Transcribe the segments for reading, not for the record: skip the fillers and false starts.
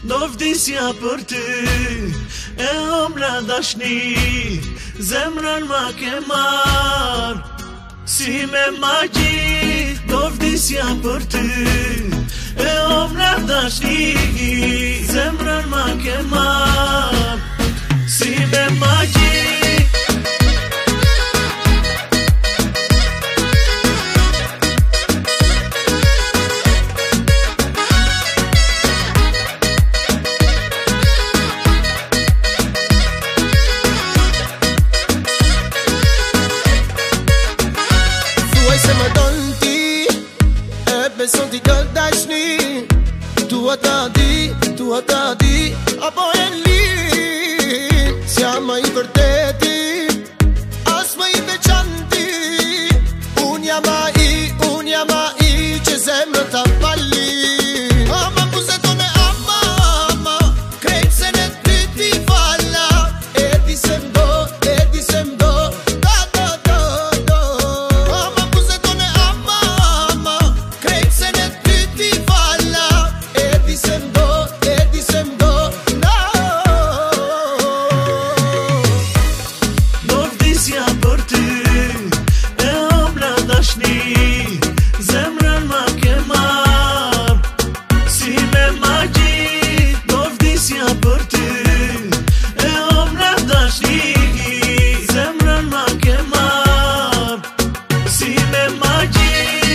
Do vdisja për ty, e omra dashni, zemrën ma ke marr, si me magji. Do vdisja për ty, e omra dashni, zemrën ma ke marr, si me magji. Beson ti të dashni, tua ta di, apo e li, si ama i vërteti, as më i veçanti. Unë jam ai që zemrën ta falli. Ama buzetone ama, krejt se në ty ti falla. E di se mdo, zemrën ma ke marr, si me magji. Do vdisja për ty, e omra dashni, zemrën ma ke marr, si me magji.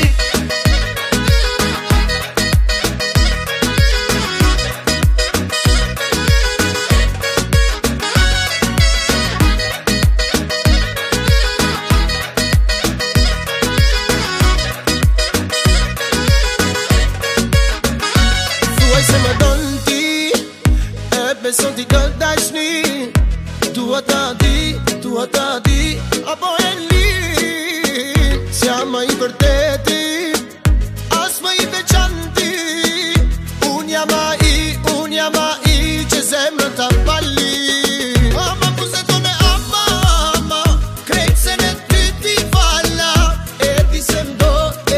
Beson ti të dashni, tua ta di, apo e li, si ama i vërteti, as më i veçanti. Unë jam ai që zemrën ta falli. Ama buzetone ama, krejt se në ty ti falla. E di se mdo,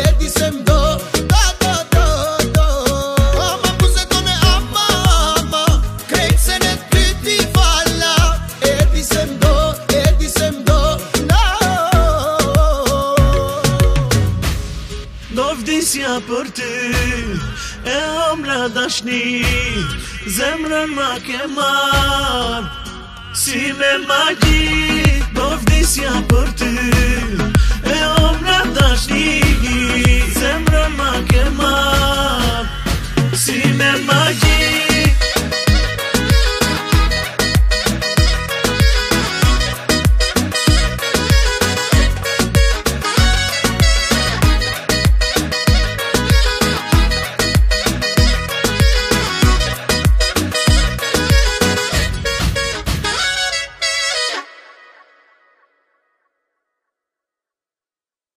ama buzetone ama, krejt se në ty ti falla. E di se mdo, no. Do vdisja për ty, e omra dashni, zemrën ma ke marr, si me magji. Do vdisja për ty, e omra dashni, zemrën ma ke marr.